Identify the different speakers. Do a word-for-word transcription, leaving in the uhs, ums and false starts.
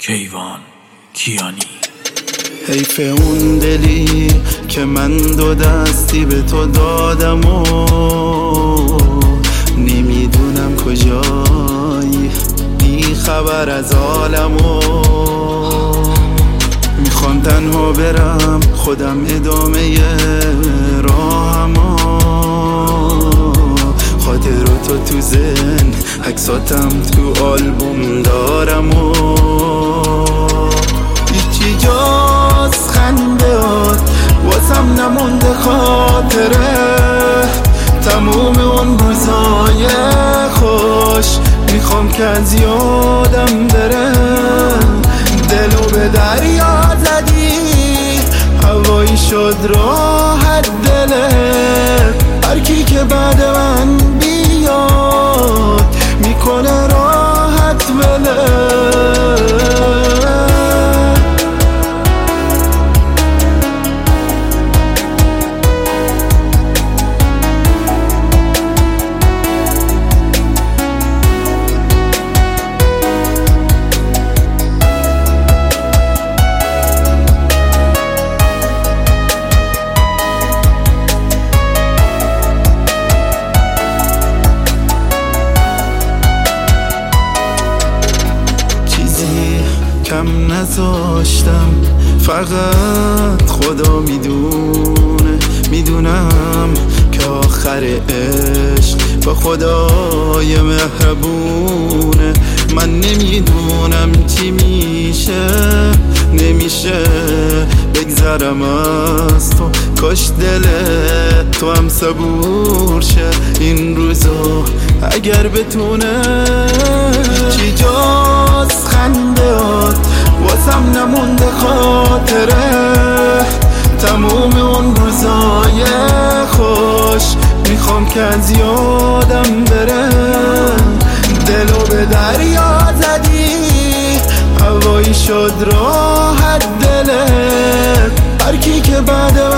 Speaker 1: کیوان کیانی.
Speaker 2: حیف اون دلی که من دو دستی به تو دادم و نمیدونم کجایی، بی خبر از عالم و میخوام تنها برم خودم ادامه راهم و خاطراتو تو ذهن عکساتم تو آلبوم دارم و هیچی جز خندهات واسم نمونده خاطره، تموم اون روزای خوش میخوام که از یادم بره. دلو به دریا زدی هوایی شد راحت دلت، هرکی که بعد من بیاد میکنه راحت بله. کم نذاشتم، فقط خدا میدونه، میدونم که آخر عشق با خدای مهربونه. من نمیدونم چی میشه، نمیشه بگذرم از تو، کاش دل تو هم صبور شه این روزا اگر بتونه. چی جز خندهات واسم نمونده خاطره، تموم اون روزای خوش میخوام که از یادم بره. دلو به دریا زدی هوایی شد راحت دلت، هرکی که بعد